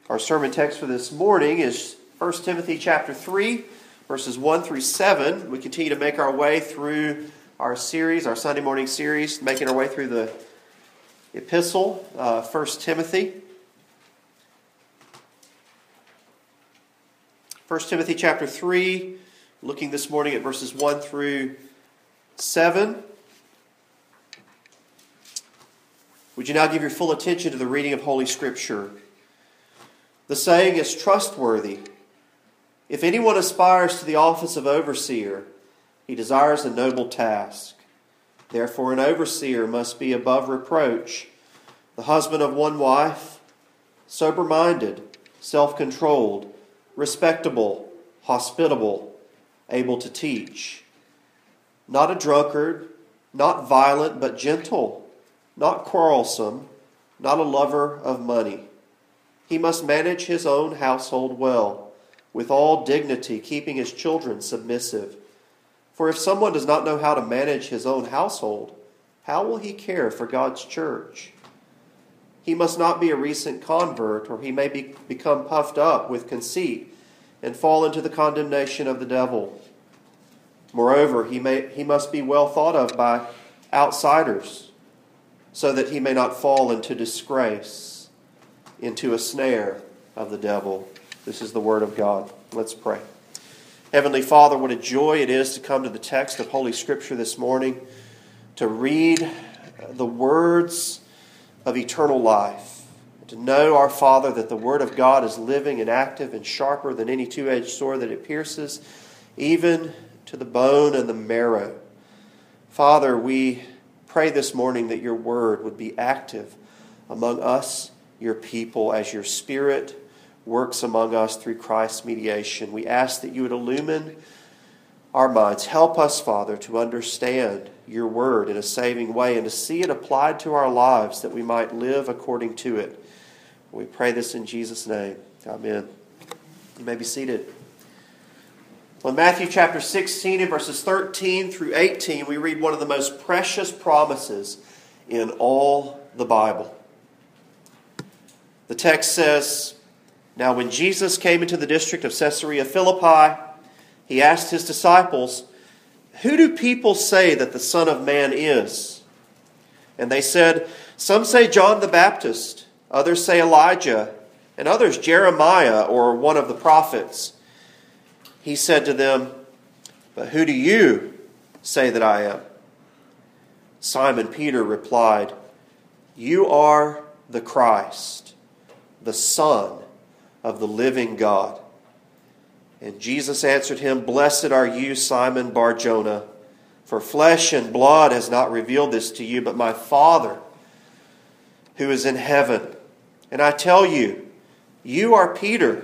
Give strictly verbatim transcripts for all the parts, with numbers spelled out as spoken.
Our sermon text for this morning is First Timothy chapter three, verses one through seven. We continue to make our way through our series, our Sunday morning series, making our way through the epistle, uh, First Timothy. First Timothy chapter three, looking this morning at verses one through seven. Would you now give your full attention to the reading of Holy Scripture? The saying is trustworthy. If anyone aspires to the office of overseer, he desires a noble task. Therefore an overseer must be above reproach, the husband of one wife, sober-minded, self-controlled, respectable, hospitable, able to teach. Not a drunkard, not violent but gentle, not quarrelsome, not a lover of money. He must manage his own household well, with all dignity, keeping his children submissive. For if someone does not know how to manage his own household, how will he care for God's church? He must not be a recent convert, or he may be, become puffed up with conceit and fall into the condemnation of the devil. Moreover, he may he must be well thought of by outsiders, so that he may not fall into disgrace, into a snare of the devil. This is the word of God. Let's pray. Heavenly Father, what a joy it is to come to the text of Holy Scripture this morning, to read the words of eternal life, to know, our Father, that the Word of God is living and active and sharper than any two-edged sword, that it pierces even to the bone and the marrow. Father, we pray this morning that your Word would be active among us, your people, as your Spirit works among us through Christ's mediation. We ask that you would illumine our minds. Help us, Father, to understand your word in a saving way and to see it applied to our lives, that we might live according to it. We pray this in Jesus' name. Amen. You may be seated. Well, in Matthew chapter sixteen and verses thirteen through eighteen, we read one of the most precious promises in all the Bible. The text says, "Now when Jesus came into the district of Caesarea Philippi, he asked his disciples, 'Who do people say that the Son of Man is?' And they said, 'Some say John the Baptist, others say Elijah, and others Jeremiah or one of the prophets.' He said to them, 'But who do you say that I am?' Simon Peter replied, 'You are the Christ, the Son of the living God.' And Jesus answered him, 'Blessed are you, Simon Bar-Jonah, for flesh and blood has not revealed this to you, but my Father who is in heaven. And I tell you, you are Peter,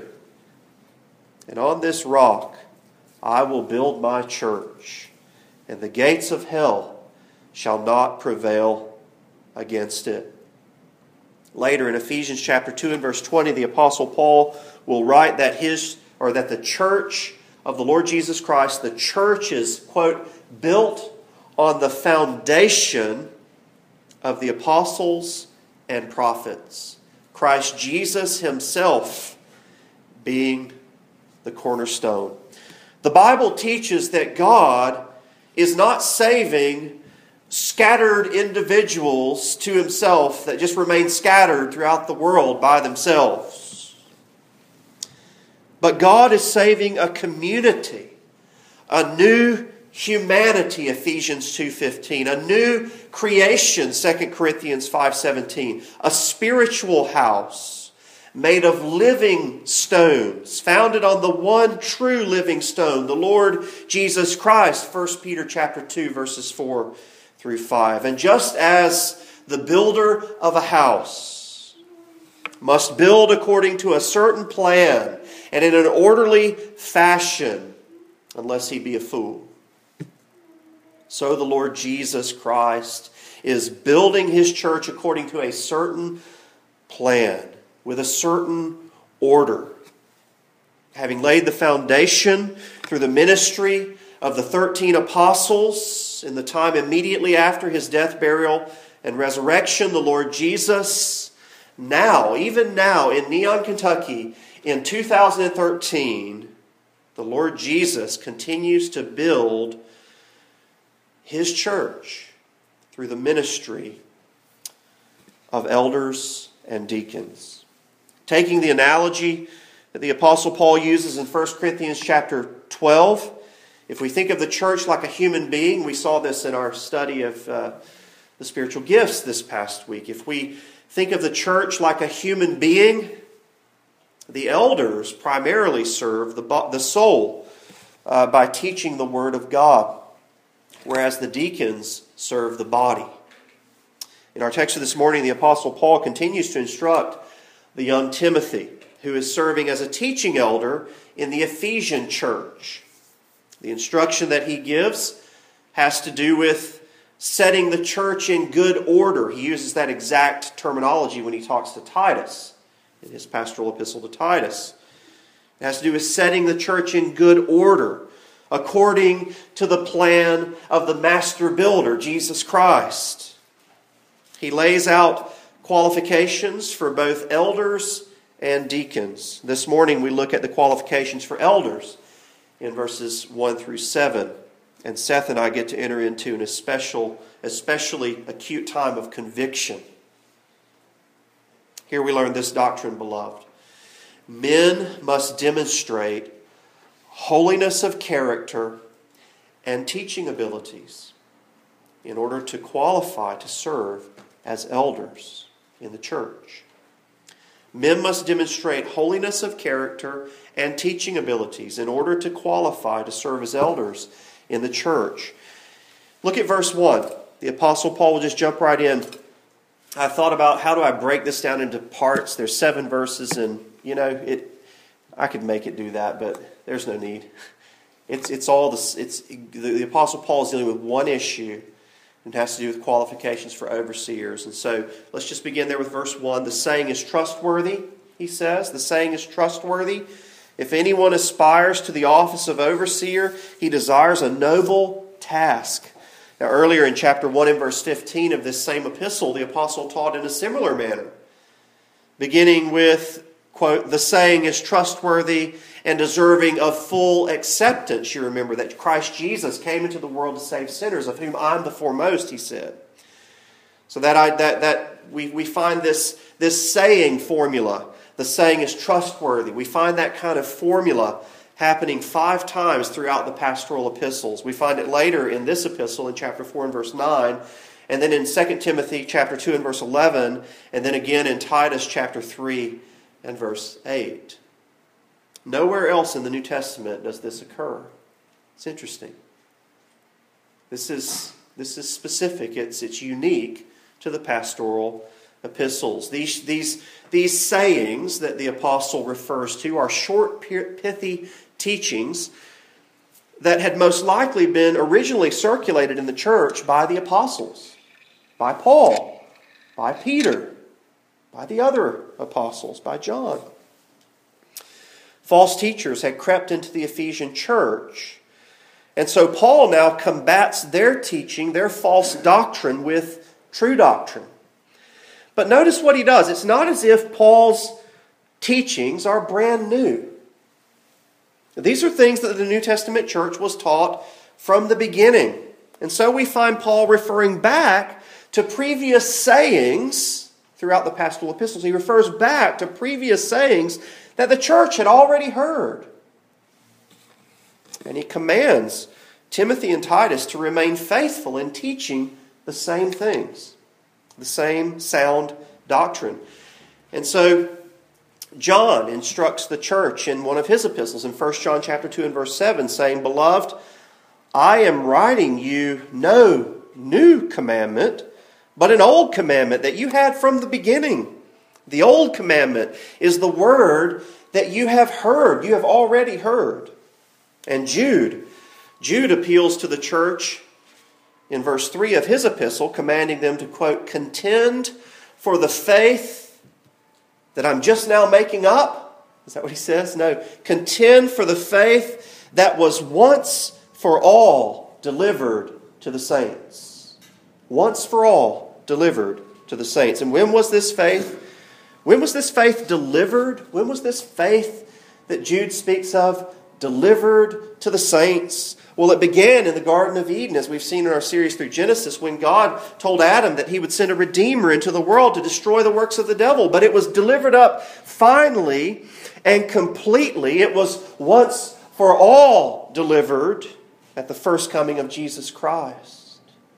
and on this rock I will build my church, and the gates of hell shall not prevail against it.'" Later in Ephesians chapter two and verse twenty, the Apostle Paul will write that his or that the church of the Lord Jesus Christ, the church is, quote, built on the foundation of the apostles and prophets, Christ Jesus himself being the cornerstone. The Bible teaches that God is not saving scattered individuals to himself that just remain scattered throughout the world by themselves. But God is saving a community, a new humanity, Ephesians two fifteen, a new creation, Second Corinthians five seventeen, a spiritual house made of living stones, founded on the one true living stone, the Lord Jesus Christ, First Peter chapter two, verses four through five. And just as the builder of a house must build according to a certain plan and in an orderly fashion, unless he be a fool, so the Lord Jesus Christ is building his church according to a certain plan, with a certain order. Having laid the foundation through the ministry of the thirteen apostles in the time immediately after his death, burial, and resurrection, the Lord Jesus now, even now in Neon, Kentucky, in two thousand thirteen, the Lord Jesus continues to build His church through the ministry of elders and deacons. Taking the analogy that the Apostle Paul uses in First Corinthians chapter twelve, if we think of the church like a human being, we saw this in our study of uh, the spiritual gifts this past week. If we think of the church like a human being, the elders primarily serve the, the soul uh, by teaching the Word of God, whereas the deacons serve the body. In our text of this morning, the Apostle Paul continues to instruct the young Timothy, who is serving as a teaching elder in the Ephesian church. The instruction that he gives has to do with setting the church in good order. He uses that exact terminology when he talks to Titus, in his pastoral epistle to Titus. It has to do with setting the church in good order, according to the plan of the master builder, Jesus Christ. He lays out qualifications for both elders and deacons. This morning we look at the qualifications for elders in verses one through seven. And Seth and I get to enter into an especial, especially acute time of conviction. Here we learn this doctrine, beloved. Men must demonstrate holiness of character and teaching abilities in order to qualify to serve as elders in the church. Men must demonstrate holiness of character and teaching abilities in order to qualify to serve as elders in the church. Look at verse one. The Apostle Paul will just jump right in. I thought about how do I break this down into parts. There's seven verses, and you know, it. I could make it do that, but there's no need. It's it's all this. It's the, the Apostle Paul is dealing with one issue. It has to do with qualifications for overseers. And so let's just begin there with verse one. The saying is trustworthy, he says. The saying is trustworthy. If anyone aspires to the office of overseer, he desires a noble task. Now earlier in chapter one and verse fifteen of this same epistle, the apostle taught in a similar manner. Beginning with, quote, the saying is trustworthy and deserving of full acceptance. You remember that Christ Jesus came into the world to save sinners, of whom I'm the foremost, he said. So that I, that that we, we find this, this saying formula. The saying is trustworthy. We find that kind of formula happening five times throughout the pastoral epistles. We find it later in this epistle in chapter four and verse nine, and then in Second Timothy chapter two and verse eleven, and then again in Titus chapter three and verse eight. Nowhere else in the New Testament does this occur. It's interesting. This is, this is specific. It's, it's unique to the pastoral epistles. These, these, these sayings that the apostle refers to are short, pithy teachings that had most likely been originally circulated in the church by the apostles, by Paul, by Peter, by the other apostles, by John. False teachers had crept into the Ephesian church. And so Paul now combats their teaching, their false doctrine, with true doctrine. But notice what he does. It's not as if Paul's teachings are brand new. These are things that the New Testament church was taught from the beginning. And so we find Paul referring back to previous sayings throughout the pastoral epistles. He refers back to previous sayings that the church had already heard. And he commands Timothy and Titus to remain faithful in teaching the same things, the same sound doctrine. And so John instructs the church in one of his epistles in First John chapter two and verse seven, saying, Beloved, I am writing you no new commandment, but an old commandment that you had from the beginning. The old commandment is the word that you have heard, you have already heard. And Jude, Jude appeals to the church in verse three of his epistle, commanding them to, quote, contend for the faith that I'm just now making up. Is that what he says? No. Contend for the faith that was once for all delivered to the saints. Once for all delivered to the saints. And when was this faith? When was this faith delivered? When was this faith that Jude speaks of delivered to the saints? Well, it began in the Garden of Eden, as we've seen in our series through Genesis, when God told Adam that he would send a Redeemer into the world to destroy the works of the devil. But it was delivered up finally and completely. It was once for all delivered at the first coming of Jesus Christ.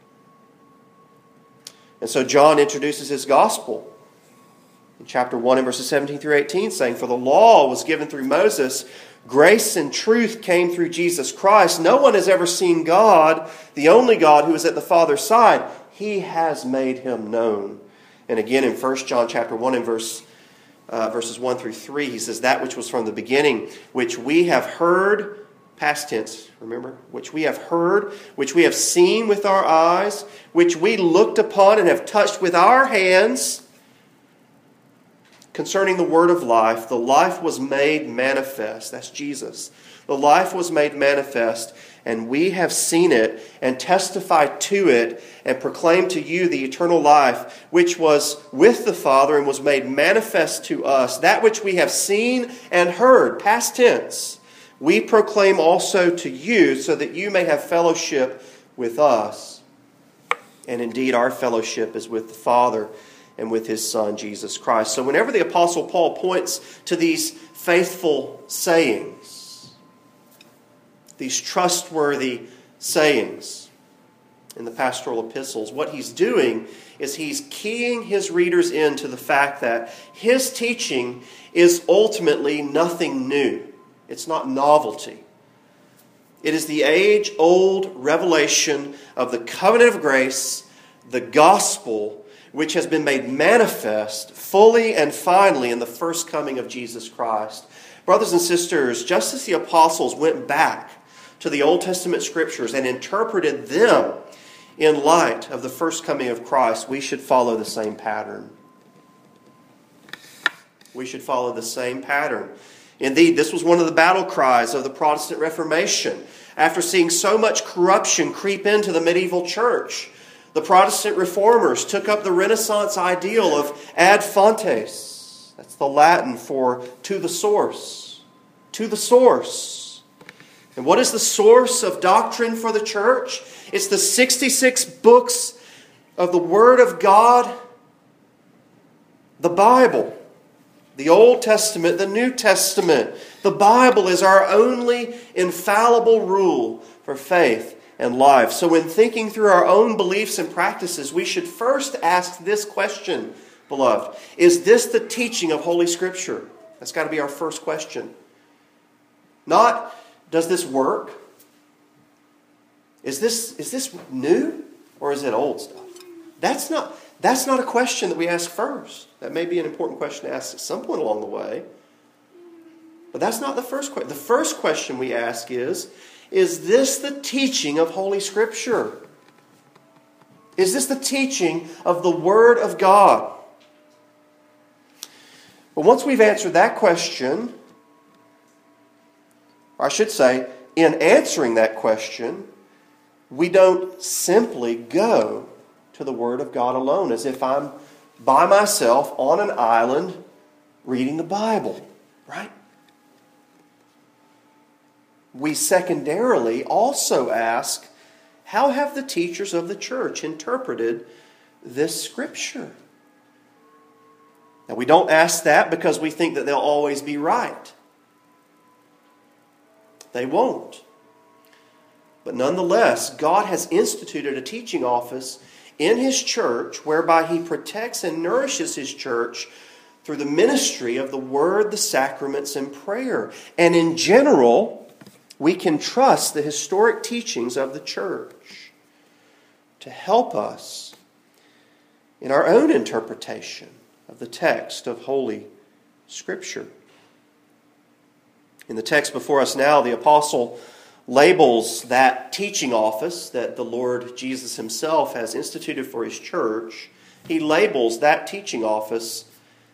And so John introduces his gospel in chapter one and verses seventeen through eighteen, saying, "For the law was given through Moses, grace and truth came through Jesus Christ. No one has ever seen God, the only God who is at the Father's side. He has made him known." And again in First John chapter one and verse uh, verses one through three, he says, "That which was from the beginning, which we have heard," past tense, remember, "which we have heard, which we have seen with our eyes, which we looked upon and have touched with our hands, concerning the word of life. The life was made manifest." That's Jesus. "The life was made manifest, and we have seen it, and testified to it, and proclaimed to you the eternal life, which was with the Father, and was made manifest to us. That which we have seen and heard," past tense, "we proclaim also to you, so that you may have fellowship with us. And indeed, our fellowship is with the Father and with his Son, Jesus Christ." So whenever the Apostle Paul points to these faithful sayings, these trustworthy sayings in the pastoral epistles, what he's doing is he's keying his readers into the fact that his teaching is ultimately nothing new. It's not novelty. It is the age-old revelation of the covenant of grace, the gospel, which has been made manifest fully and finally in the first coming of Jesus Christ. Brothers and sisters, just as the apostles went back to the Old Testament scriptures and interpreted them in light of the first coming of Christ, we should follow the same pattern. We should follow the same pattern. Indeed, this was one of the battle cries of the Protestant Reformation. After seeing so much corruption creep into the medieval church, the Protestant reformers took up the Renaissance ideal of ad fontes. That's the Latin for to the source. To the source. And what is the source of doctrine for the church? It's the sixty-six books of the Word of God, the Bible. The Old Testament, the New Testament. The Bible is our only infallible rule for faith and life. So when thinking through our own beliefs and practices, we should first ask this question, beloved. Is this the teaching of Holy Scripture? That's got to be our first question. Not, does this work? Is this, is this new or is it old stuff? That's not, that's not a question that we ask first. That may be an important question to ask at some point along the way. But that's not the first question. The first question we ask is, is this the teaching of Holy Scripture? Is this the teaching of the Word of God? But once we've answered that question, or I should say, in answering that question, we don't simply go to the Word of God alone as if I'm by myself on an island reading the Bible, right? We secondarily also ask, how have the teachers of the church interpreted this Scripture? Now, we don't ask that because we think that they'll always be right. They won't. But nonetheless, God has instituted a teaching office in His church whereby He protects and nourishes His church through the ministry of the Word, the sacraments, and prayer. And in general, we can trust the historic teachings of the church to help us in our own interpretation of the text of Holy Scripture. In the text before us now, the apostle labels that teaching office that the Lord Jesus Himself has instituted for His church. He labels that teaching office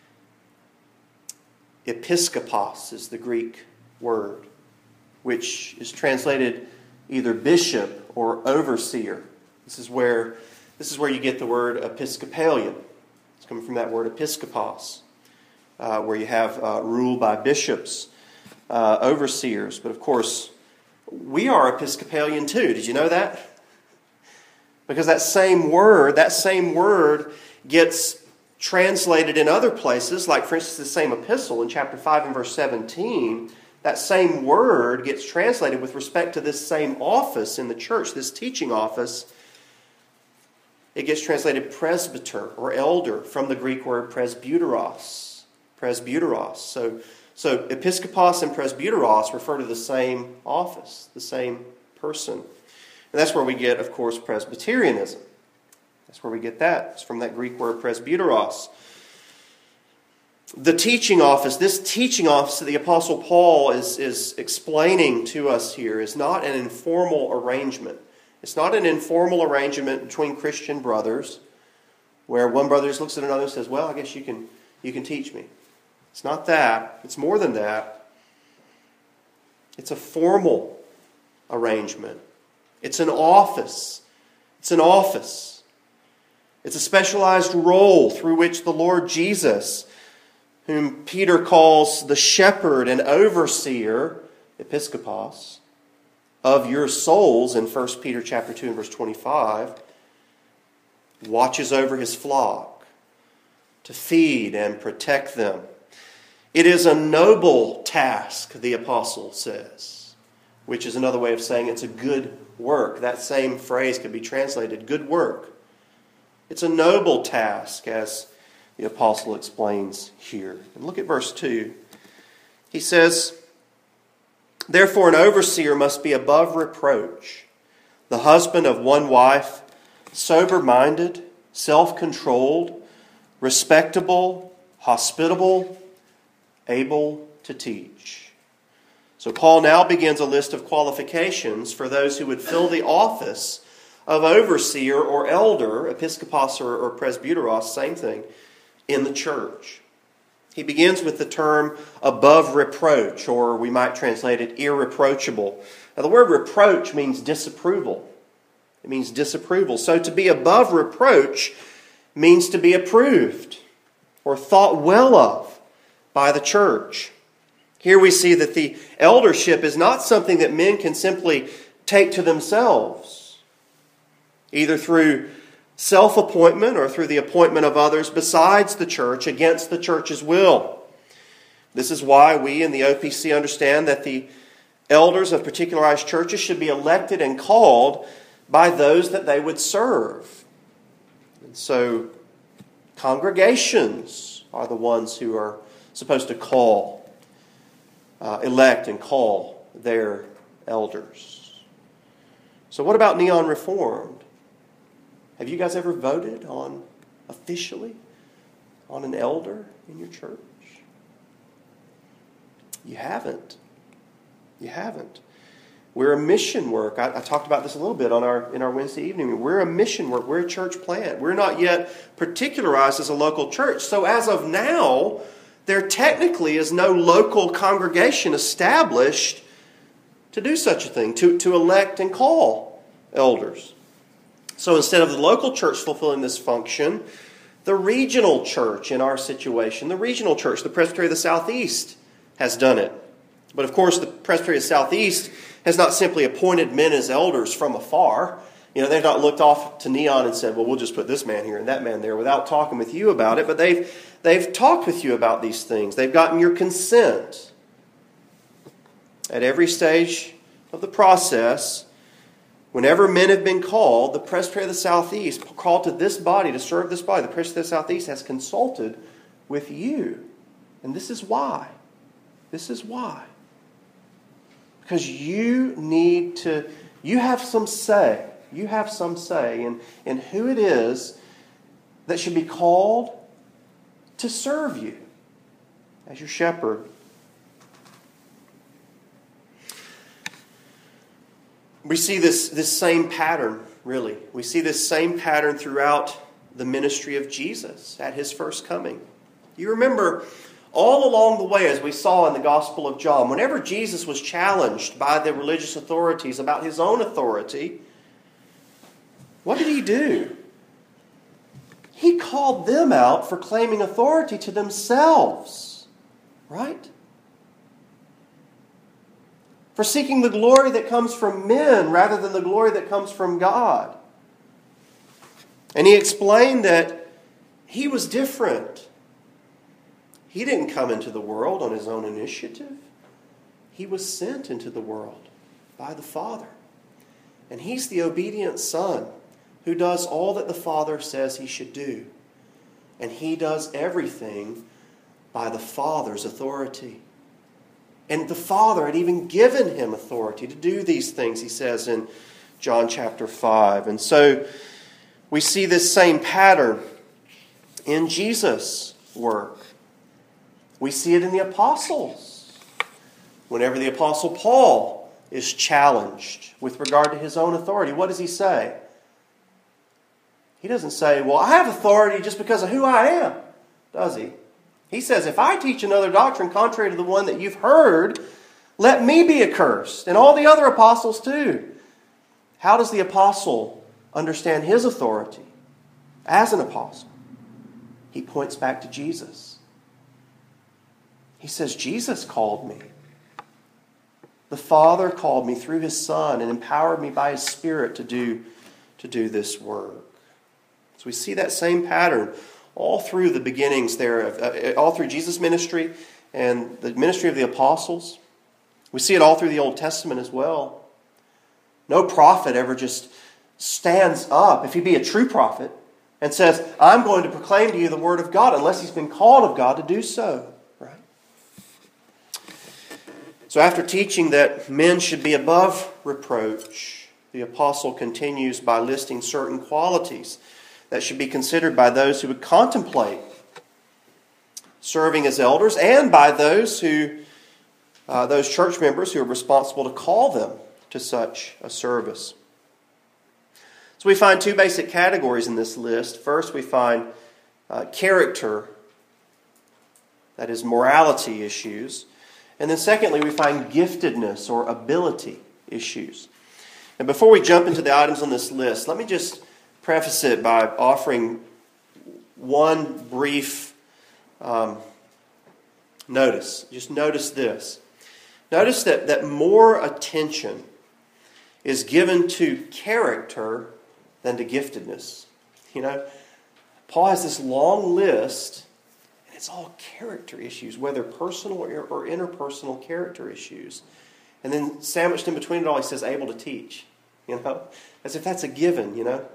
episkopos is the Greek word, which is translated either bishop or overseer. This is where this is where you get the word Episcopalian. It's coming from that word episkopos. uh, where you have uh, rule by bishops, uh, overseers. But of course, we are Episcopalian too. Did you know that? Because that same word, that same word gets translated in other places, like for instance the same epistle in chapter five and verse seventeen, that same word gets translated with respect to this same office in the church, this teaching office. It gets translated presbyter or elder from the Greek word presbyteros. Presbyteros. So, so episkopos and presbyteros refer to the same office, the same person. And that's where we get, of course, Presbyterianism. That's where we get that. It's from that Greek word presbyteros. The teaching office, this teaching office that the Apostle Paul is, is explaining to us here is not an informal arrangement. It's not an informal arrangement between Christian brothers where one brother just looks at another and says, well, I guess you can, you can teach me. It's not that. It's more than that. It's a formal arrangement. It's an office. It's an office. It's a specialized role through which the Lord Jesus, whom Peter calls the shepherd and overseer, episkopos, of your souls in First Peter chapter two and verse twenty-five, watches over his flock to feed and protect them. It is a noble task, the apostle says, which is another way of saying it's a good work. That same phrase could be translated, good work. It's a noble task, as the apostle explains here. And look at verse two. He says, therefore an overseer must be above reproach, the husband of one wife, sober-minded, self-controlled, respectable, hospitable, able to teach. So Paul now begins a list of qualifications for those who would fill the office of overseer or elder, episkopos or, or presbyteros, same thing, in the church. He begins with the term above reproach, or we might translate it irreproachable. Now the word reproach means disapproval. It means disapproval. So to be above reproach means to be approved or thought well of by the church. Here we see that the eldership is not something that men can simply take to themselves, either through self-appointment or through the appointment of others besides the church against the church's will. This is why we in the O P C understand that the elders of particularized churches should be elected and called by those that they would serve. And so congregations are the ones who are supposed to call, uh, elect and call their elders. So what about Neon Reformed? Have you guys ever voted on, officially, on an elder in your church? You haven't. You haven't. We're a mission work. I, I talked about this a little bit on our in our Wednesday evening. We're a mission work. We're a church plant. We're not yet particularized as a local church. So as of now, there technically is no local congregation established to do such a thing, to, to elect and call elders. So instead of the local church fulfilling this function, the regional church in our situation, the regional church, the Presbytery of the Southeast, has done it. But of course, the Presbytery of the Southeast has not simply appointed men as elders from afar. You know, they've not looked off to Neon and said, well, we'll just put this man here and that man there without talking with you about it. But they've, they've talked with you about these things. They've gotten your consent. At every stage of the process, whenever men have been called, the Presbytery of the Southeast, called to this body, to serve this body, the Presbytery of the Southeast has consulted with you. And this is why. This is why. Because you need to, you have some say. You have some say in, in who it is that should be called to serve you as your shepherd. We see this, this same pattern, really. We see this same pattern throughout the ministry of Jesus at his first coming. You remember all along the way, as we saw in the Gospel of John, whenever Jesus was challenged by the religious authorities about his own authority, what did he do? He called them out for claiming authority to themselves. Right? For seeking the glory that comes from men rather than the glory that comes from God. And he explained that he was different. He didn't come into the world on his own initiative. He was sent into the world by the Father. And he's the obedient Son who does all that the Father says he should do. And he does everything by the Father's authority. And the Father had even given him authority to do these things, he says in John chapter five. And so we see this same pattern in Jesus' work. We see it in the apostles. Whenever the Apostle Paul is challenged with regard to his own authority, what does he say? He doesn't say, well, I have authority just because of who I am, does he? He says, if I teach another doctrine contrary to the one that you've heard, let me be accursed, and all the other apostles too. How does the apostle understand his authority as an apostle? He points back to Jesus. He says, Jesus called me. The Father called me through his Son and empowered me by his Spirit to do, to do this work. So we see that same pattern all through the beginnings there, of, uh, all through Jesus' ministry and the ministry of the apostles. We see it all through the Old Testament as well. No prophet ever just stands up, if he be a true prophet, and says, I'm going to proclaim to you the word of God, unless he's been called of God to do so. Right? So after teaching that men should be above reproach, the apostle continues by listing certain qualities that should be considered by those who would contemplate serving as elders, and by those who, uh, those church members who are responsible to call them to such a service. So we find two basic categories in this list. First, we find uh, character, that is morality issues. And then secondly, we find giftedness or ability issues. And before we jump into the items on this list, let me just preface it by offering one brief um, notice. Just notice this. Notice that, that more attention is given to character than to giftedness. You know, Paul has this long list, and it's all character issues, whether personal or, or interpersonal character issues. And then sandwiched in between it all, he says, able to teach. You know, as if that's a given, you know.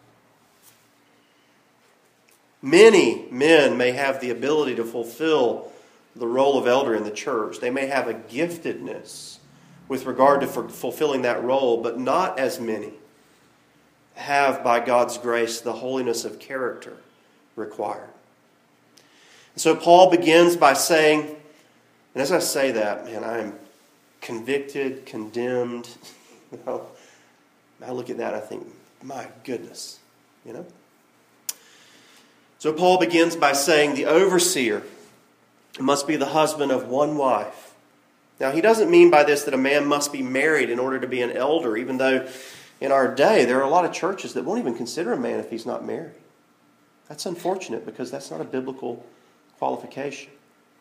Many men may have the ability to fulfill the role of elder in the church. They may have a giftedness with regard to fulfilling that role, but not as many have, by God's grace, the holiness of character required. And so Paul begins by saying, and as I say that, man, I am convicted, condemned. You know, I look at that and I think, my goodness, you know. So Paul begins by saying the overseer must be the husband of one wife. Now, he doesn't mean by this that a man must be married in order to be an elder, even though in our day there are a lot of churches that won't even consider a man if he's not married. That's unfortunate because that's not a biblical qualification.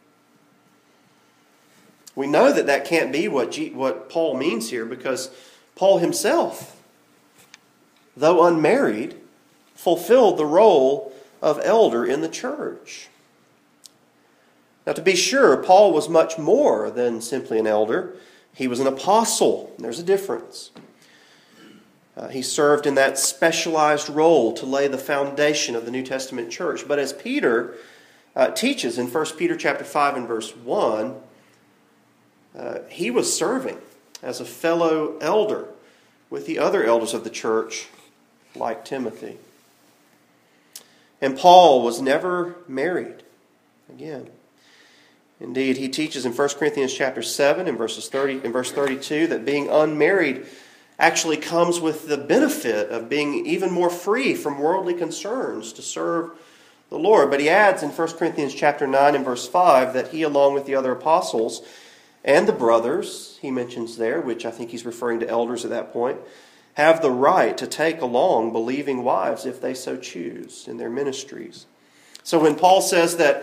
We know that that can't be what, G- what Paul means here, because Paul himself, though unmarried, fulfilled the role of elder in the church. Now, to be sure, Paul was much more than simply an elder. He was an apostle. There's a difference. Uh, he served in that specialized role to lay the foundation of the New Testament church. But as Peter uh, teaches in First Peter chapter five and verse one, uh, he was serving as a fellow elder with the other elders of the church, like Timothy. And Paul was never married. Again, indeed, he teaches in First Corinthians chapter seven and verses thirty and verse thirty-two that being unmarried actually comes with the benefit of being even more free from worldly concerns to serve the Lord. But he adds in First Corinthians chapter nine and verse five that he, along with the other apostles and the brothers, he mentions there, which I think he's referring to elders at that point, have the right to take along believing wives if they so choose in their ministries. So when Paul says that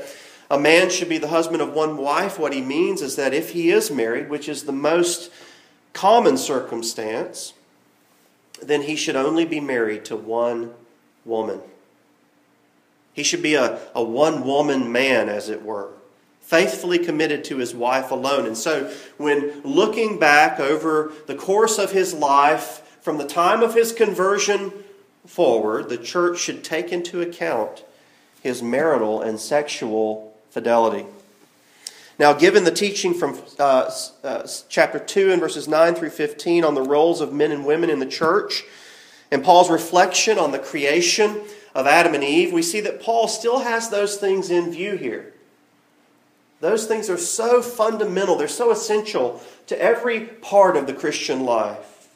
a man should be the husband of one wife, what he means is that if he is married, which is the most common circumstance, then he should only be married to one woman. He should be a, a one-woman man, as it were, faithfully committed to his wife alone. And so when looking back over the course of his life, from the time of his conversion forward, the church should take into account his marital and sexual fidelity. Now, given the teaching from uh, uh, chapter two and verses nine through fifteen on the roles of men and women in the church, and Paul's reflection on the creation of Adam and Eve, we see that Paul still has those things in view here. Those things are so fundamental, they're so essential to every part of the Christian life.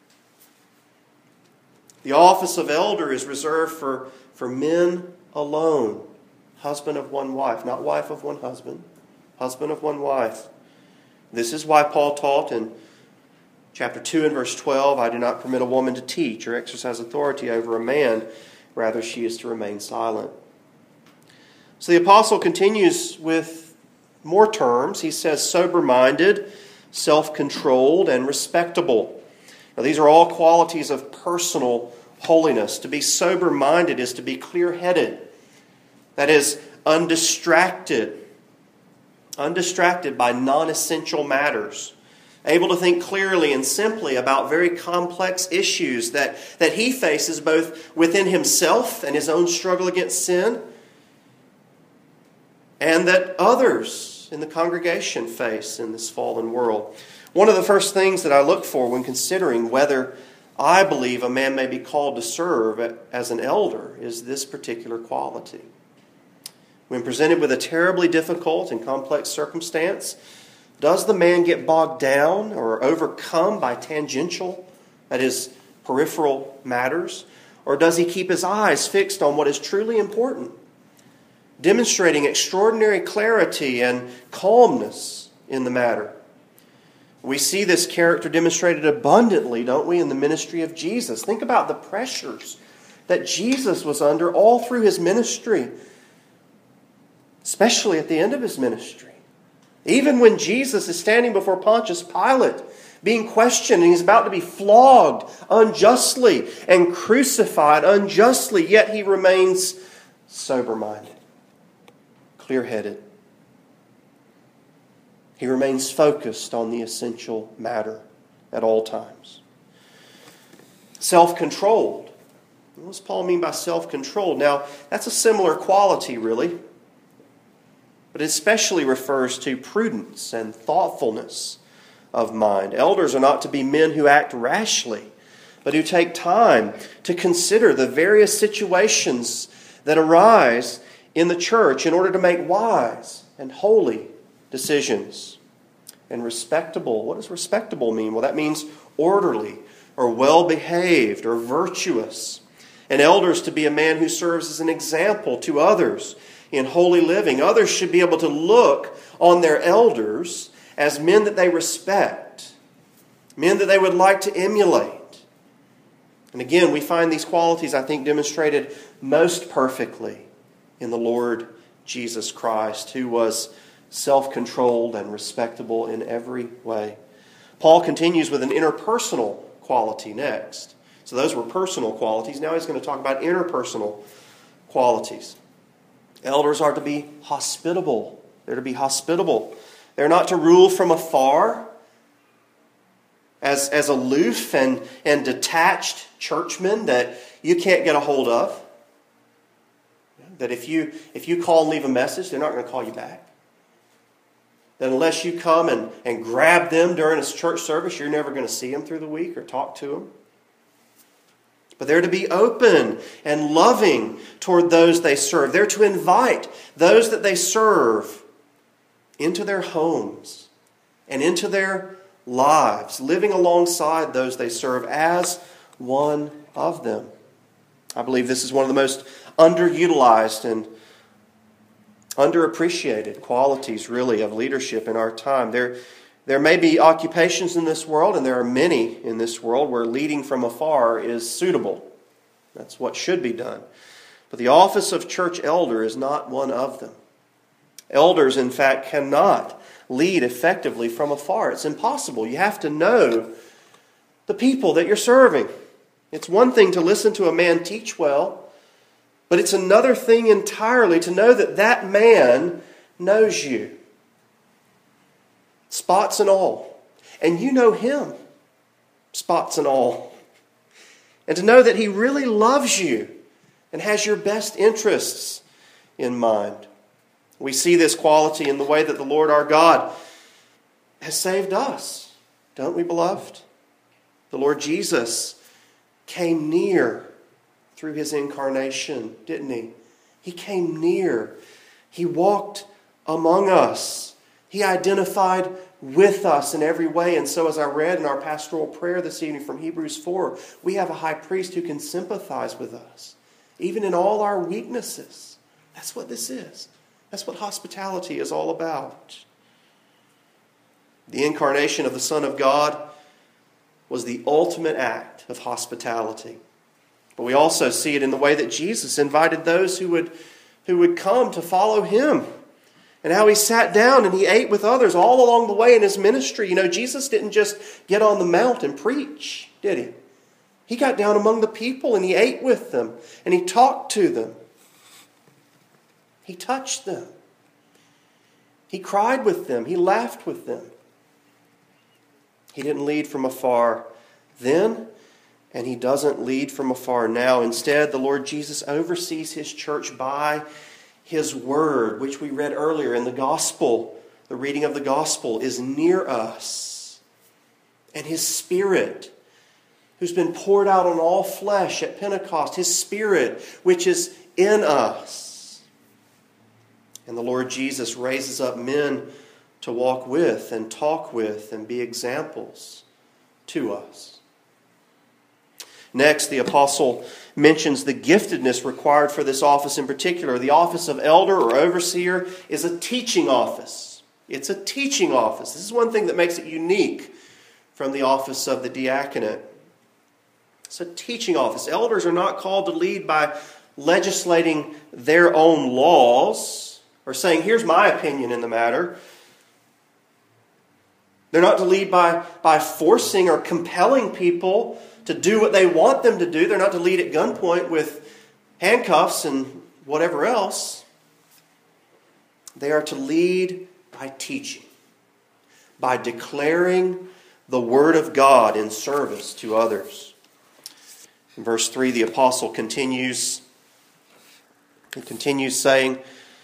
The office of elder is reserved for, for men alone. Husband of one wife, not wife of one husband. Husband of one wife. This is why Paul taught in chapter two and verse twelve, I do not permit a woman to teach or exercise authority over a man. Rather, she is to remain silent. So the apostle continues with more terms. He says sober-minded, self-controlled, and respectable. Now, these are all qualities of personal holiness. To be sober-minded is to be clear-headed. That is, undistracted. Undistracted by non-essential matters. Able to think clearly and simply about very complex issues that, that he faces both within himself and his own struggle against sin, and that others in the congregation face in this fallen world. One of the first things that I look for when considering whether I believe a man may be called to serve as an elder is this particular quality. When presented with a terribly difficult and complex circumstance, does the man get bogged down or overcome by tangential, that is, peripheral matters? Or does he keep his eyes fixed on what is truly important, demonstrating extraordinary clarity and calmness in the matter? We see this character demonstrated abundantly, don't we, in the ministry of Jesus. Think about the pressures that Jesus was under all through his ministry, especially at the end of his ministry. Even when Jesus is standing before Pontius Pilate, being questioned, and he's about to be flogged unjustly and crucified unjustly, yet he remains sober-minded, clear-headed. He remains focused on the essential matter at all times. Self-controlled. What does Paul mean by self-controlled? Now, that's a similar quality, really. But it especially refers to prudence and thoughtfulness of mind. Elders are not to be men who act rashly, but who take time to consider the various situations that arise in the church in order to make wise and holy decisions. And respectable. What does respectable mean? Well, that means orderly or well-behaved or virtuous. An elder is to be a man who serves as an example to others in holy living. Others should be able to look on their elders as men that they respect, men that they would like to emulate. And again, we find these qualities, I think, demonstrated most perfectly in the Lord Jesus Christ, who was self-controlled and respectable in every way. Paul continues with an interpersonal quality next. So those were personal qualities. Now he's going to talk about interpersonal qualities. Elders are to be hospitable. They're to be hospitable. They're not to rule from afar as, as aloof and, and detached churchmen that you can't get a hold of. That if you, if you call and leave a message, they're not going to call you back. That unless you come and, and grab them during a church service, you're never going to see them through the week or talk to them. But they're to be open and loving toward those they serve. They're to invite those that they serve into their homes and into their lives, living alongside those they serve as one of them. I believe this is one of the most underutilized and underappreciated qualities, really, of leadership in our time. There, there may be occupations in this world, and there are many in this world, where leading from afar is suitable. That's what should be done. But the office of church elder is not one of them. Elders, in fact, cannot lead effectively from afar. It's impossible. You have to know the people that you're serving. It's one thing to listen to a man teach well, but it's another thing entirely to know that that man knows you. Spots and all. And you know him. Spots and all. And to know that he really loves you and has your best interests in mind. We see this quality in the way that the Lord our God has saved us, don't we, beloved? The Lord Jesus came near through his incarnation, didn't he? He came near. He walked among us. He identified with us in every way. And so, as I read in our pastoral prayer this evening from Hebrews four, we have a high priest who can sympathize with us, even in all our weaknesses. That's what this is. That's what hospitality is all about. The incarnation of the Son of God was the ultimate act of hospitality. But we also see it in the way that Jesus invited those who would, who would come to follow him. And how he sat down and he ate with others all along the way in his ministry. You know, Jesus didn't just get on the mount and preach, did he? He got down among the people and he ate with them and he talked to them. He touched them. He cried with them. He laughed with them. He didn't lead from afar then, and he doesn't lead from afar now. Instead, the Lord Jesus oversees his church by his word, which we read earlier in the gospel. The reading of the gospel is near us. And his Spirit, who's been poured out on all flesh at Pentecost, his Spirit, which is in us. And the Lord Jesus raises up men to walk with and talk with and be examples to us. Next, the apostle mentions the giftedness required for this office in particular. The office of elder or overseer is a teaching office. It's a teaching office. This is one thing that makes it unique from the office of the diaconate. It's a teaching office. Elders are not called to lead by legislating their own laws or saying, here's my opinion in the matter. They're not to lead by, by forcing or compelling people to do what they want them to do. They're not to lead at gunpoint with handcuffs and whatever else. They are to lead by teaching, by declaring the Word of God in service to others. In verse three, the apostle continues, he continues saying,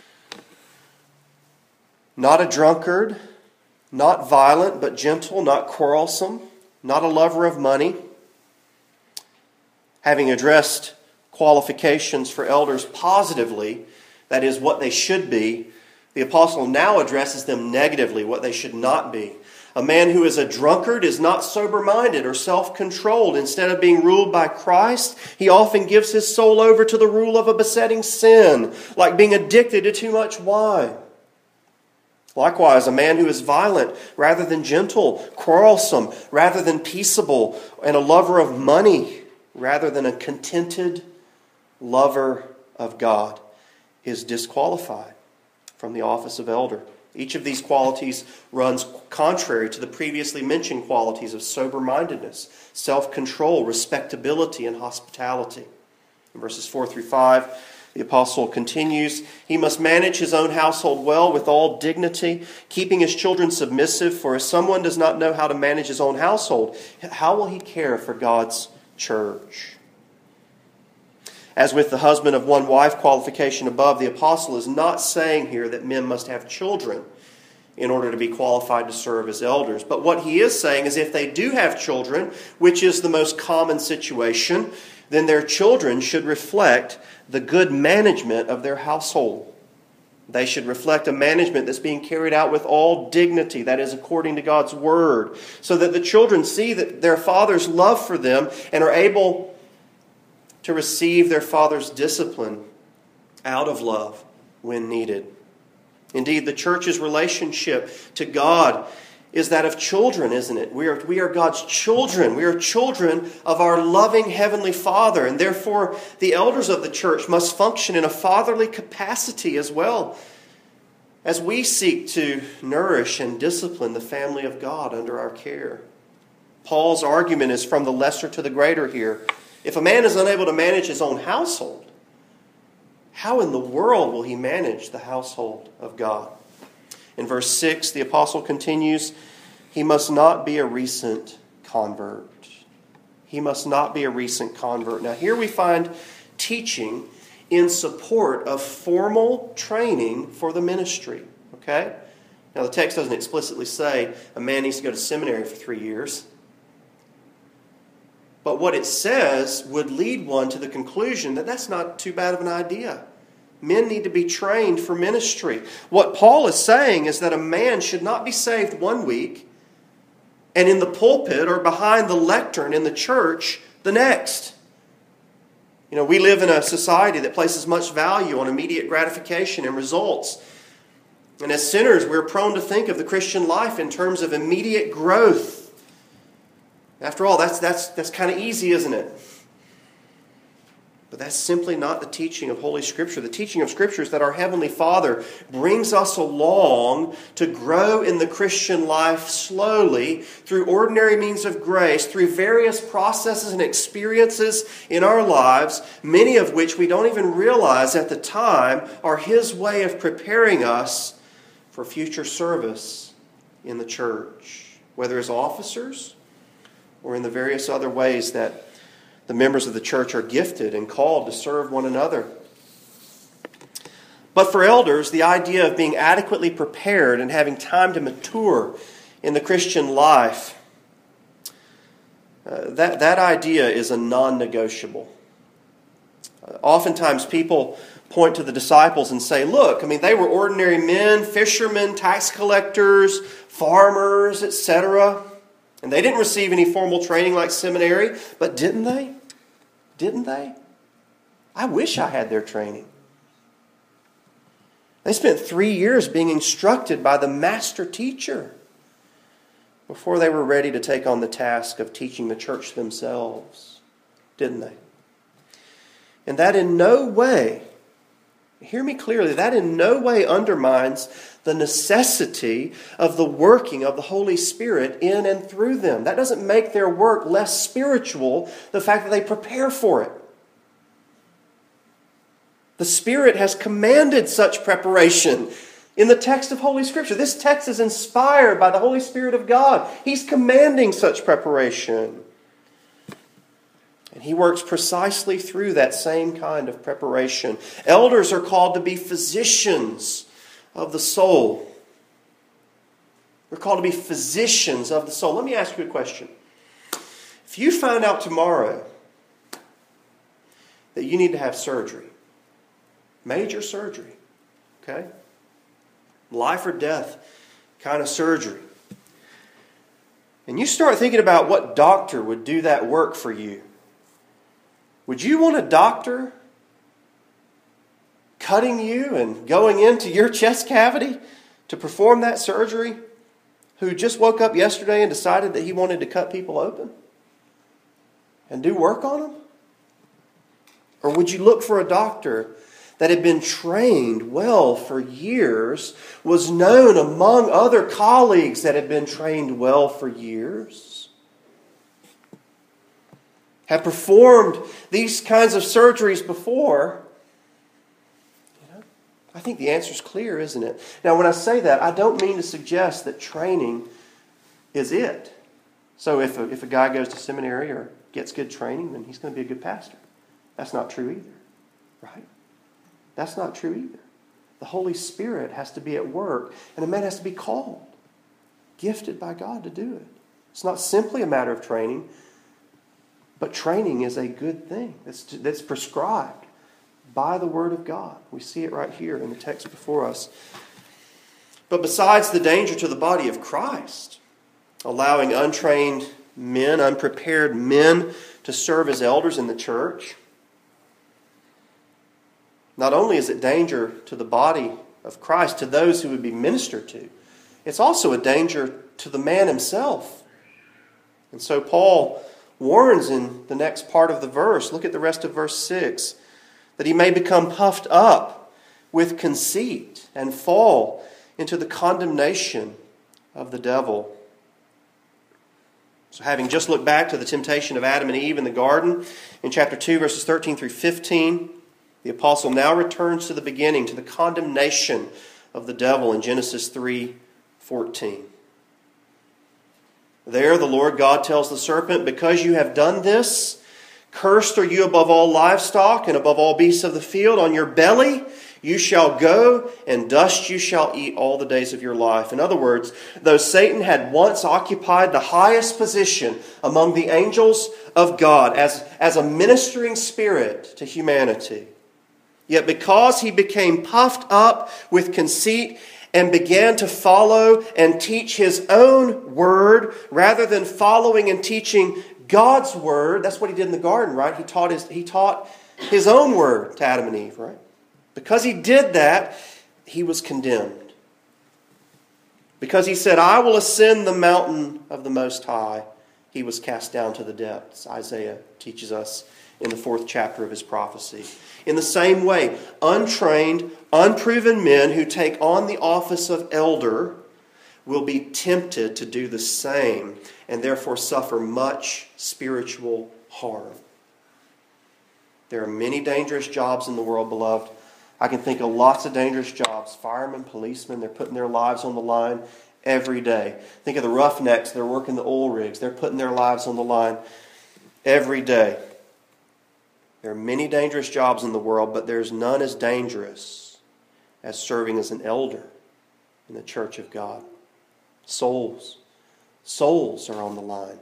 not a drunkard, not violent, but gentle, not quarrelsome, not a lover of money. Having addressed qualifications for elders positively, that is what they should be, the apostle now addresses them negatively, what they should not be. A man who is a drunkard is not sober-minded or self-controlled. Instead of being ruled by Christ, he often gives his soul over to the rule of a besetting sin, like being addicted to too much wine. Likewise, a man who is violent rather than gentle, quarrelsome rather than peaceable, and a lover of money rather than a contented lover of God is disqualified from the office of elder. Each of these qualities runs contrary to the previously mentioned qualities of sober-mindedness, self-control, respectability, and hospitality. In verses four through five, the apostle continues, he must manage his own household well with all dignity, keeping his children submissive, for if someone does not know how to manage his own household, how will he care for God's church? As with the husband of one wife qualification above, the apostle is not saying here that men must have children in order to be qualified to serve as elders. But what he is saying is if they do have children, which is the most common situation, then their children should reflect the good management of their household. They should reflect a management that's being carried out with all dignity, that is according to God's word, so that the children see that their father's love for them and are able to receive their father's discipline out of love when needed. Indeed, the church's relationship to God is that of children, isn't it? We are, we are God's children. We are children of our loving Heavenly Father, and therefore the elders of the church must function in a fatherly capacity as well. as we seek to nourish and discipline the family of God under our care. Paul's argument is from the lesser to the greater here. If a man is unable to manage his own household, how in the world will he manage the household of God? In verse six, the apostle continues, he must not be a recent convert. He must not be a recent convert. Now here we find teaching in support of formal training for the ministry. Okay? Now the text doesn't explicitly say a man needs to go to seminary for three years. But what it says would lead one to the conclusion that that's not too bad of an idea. Men need to be trained for ministry. What Paul is saying is that a man should not be saved one week and in the pulpit or behind the lectern in the church the next. You know, we live in a society that places much value on immediate gratification and results. And as sinners, we're prone to think of the Christian life in terms of immediate growth. After all, that's, that's, that's kind of easy, isn't it? But that's simply not the teaching of Holy Scripture. The teaching of Scripture is that our Heavenly Father brings us along to grow in the Christian life slowly through ordinary means of grace, through various processes and experiences in our lives, many of which we don't even realize at the time are His way of preparing us for future service in the church, whether as officers or in the various other ways that the members of the church are gifted and called to serve one another. But for elders, the idea of being adequately prepared and having time to mature in the Christian life, uh, that, that idea is a non-negotiable. Uh, oftentimes people point to the disciples and say, look, I mean, they were ordinary men, fishermen, tax collectors, farmers, et cetera. And they didn't receive any formal training like seminary, but didn't they? Didn't they? I wish I had their training. They spent three years being instructed by the master teacher before they were ready to take on the task of teaching the church themselves, didn't they? And that in no way, hear me clearly, that in no way undermines the necessity of the working of the Holy Spirit in and through them. That doesn't make their work less spiritual, the fact that they prepare for it. The Spirit has commanded such preparation in the text of Holy Scripture. This text is inspired by the Holy Spirit of God. He's commanding such preparation. And He works precisely through that same kind of preparation. Elders are called to be physicians of the soul. We're called to be physicians of the soul. Let me ask you a question. If you found out tomorrow that you need to have surgery, major surgery, okay? Life or death kind of surgery, and you start thinking about what doctor would do that work for you, would you want a doctor cutting you and going into your chest cavity to perform that surgery who just woke up yesterday and decided that he wanted to cut people open and do work on them? Or would you look for a doctor that had been trained well for years, was known among other colleagues that had been trained well for years, had performed these kinds of surgeries before? I think the answer is clear, isn't it? Now, when I say that, I don't mean to suggest that training is it. So if a, if a guy goes to seminary or gets good training, then he's going to be a good pastor. That's not true either, right? That's not true either. The Holy Spirit has to be at work, and a man has to be called, gifted by God to do it. It's not simply a matter of training, but training is a good thing that's, that's prescribed by the Word of God. We see it right here in the text before us. But besides the danger to the body of Christ, allowing untrained men, unprepared men to serve as elders in the church, not only is it danger to the body of Christ, to those who would be ministered to, it's also a danger to the man himself. And so Paul warns in the next part of the verse, look at the rest of verse six, that he may become puffed up with conceit and fall into the condemnation of the devil. So having just looked back to the temptation of Adam and Eve in the garden, in chapter two, verses thirteen through fifteen, the apostle now returns to the beginning, to the condemnation of the devil in Genesis three fourteen. There the Lord God tells the serpent, "Because you have done this, cursed are you above all livestock and above all beasts of the field. On your belly you shall go, and dust you shall eat all the days of your life." In other words, though Satan had once occupied the highest position among the angels of God as, as a ministering spirit to humanity, yet because he became puffed up with conceit and began to follow and teach his own word rather than following and teaching God's word, that's what he did in the garden, right? He taught his, he taught his own word to Adam and Eve, right? Because he did that, he was condemned. Because he said, "I will ascend the mountain of the Most High," he was cast down to the depths. Isaiah teaches us in the fourth chapter of his prophecy. In the same way, untrained, unproven men who take on the office of elder will be tempted to do the same and therefore suffer much spiritual harm. There are many dangerous jobs in the world, beloved. I can think of lots of dangerous jobs. Firemen, policemen, they're putting their lives on the line every day. Think of the roughnecks, they're working the oil rigs. They're putting their lives on the line every day. There are many dangerous jobs in the world, but there's none as dangerous as serving as an elder in the church of God. Souls. Souls are on the line.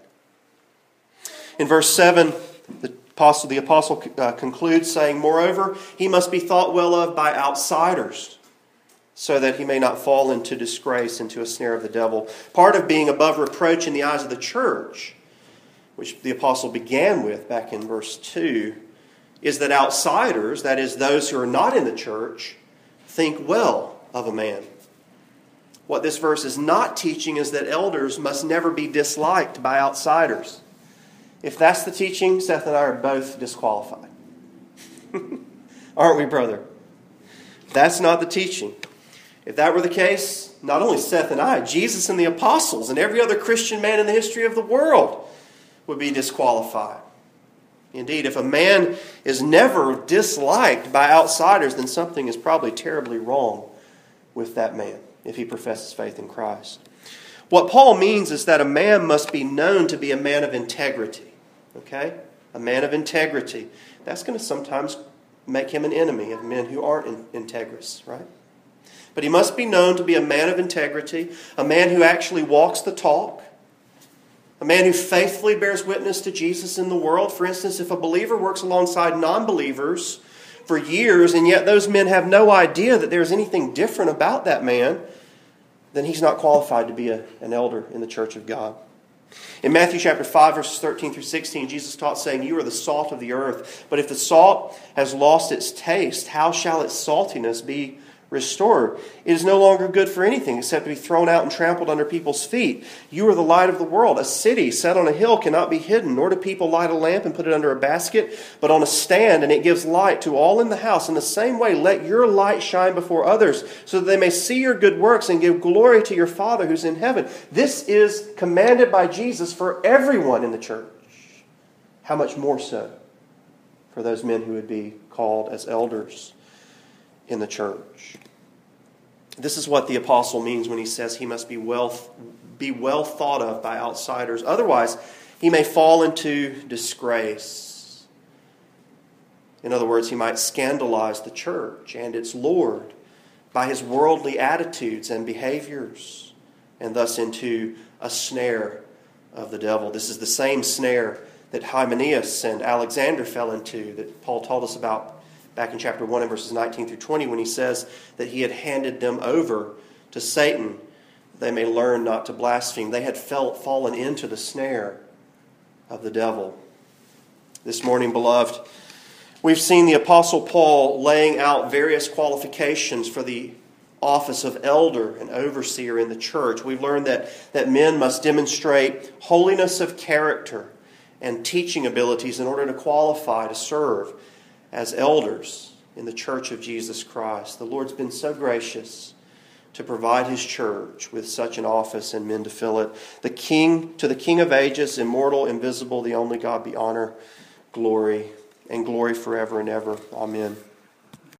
In verse seven, the apostle, the apostle uh, concludes saying, "Moreover, he must be thought well of by outsiders, so that he may not fall into disgrace, into a snare of the devil." Part of being above reproach in the eyes of the church, which the apostle began with back in verse two, is that outsiders, that is, those who are not in the church, think well of a man. What this verse is not teaching is that elders must never be disliked by outsiders. If that's the teaching, Seth and I are both disqualified. Aren't we, brother? That's not the teaching. If that were the case, not only Seth and I, Jesus and the apostles and every other Christian man in the history of the world would be disqualified. Indeed, if a man is never disliked by outsiders, then something is probably terribly wrong with that man if he professes faith in Christ. What Paul means is that a man must be known to be a man of integrity. Okay? A man of integrity. That's going to sometimes make him an enemy of men who aren't integrous, right? But he must be known to be a man of integrity, a man who actually walks the talk, a man who faithfully bears witness to Jesus in the world. For instance, if a believer works alongside non-believers for years, and yet those men have no idea that there's anything different about that man, then he's not qualified to be a, an elder in the church of God. In Matthew chapter five, verses thirteen through sixteen, Jesus taught, saying, "You are the salt of the earth. But if the salt has lost its taste, how shall its saltiness be restored? It is no longer good for anything except to be thrown out and trampled under people's feet. You are the light of the world. A city set on a hill cannot be hidden, nor do people light a lamp and put it under a basket, but on a stand, and it gives light to all in the house. In the same way, let your light shine before others, so that they may see your good works and give glory to your Father who's in heaven." This is commanded by Jesus for everyone in the church. How much more so for those men who would be called as elders in the church. This is what the apostle means when he says he must be well, be well thought of by outsiders. Otherwise, he may fall into disgrace. In other words, he might scandalize the church and its Lord by his worldly attitudes and behaviors, and thus into a snare of the devil. This is the same snare that Hymenaeus and Alexander fell into, that Paul told us about back in chapter one and verses nineteen through twenty, when he says that he had handed them over to Satan, they may learn not to blaspheme. They had felt, fallen into the snare of the devil. This morning, beloved, we've seen the Apostle Paul laying out various qualifications for the office of elder and overseer in the church. We've learned that, that men must demonstrate holiness of character and teaching abilities in order to qualify to serve as elders in the church of Jesus Christ. The Lord's been so gracious to provide his church with such an office and men to fill it. The King, to the King of ages, immortal, invisible, the only God, be honor, glory, and glory forever and ever. Amen.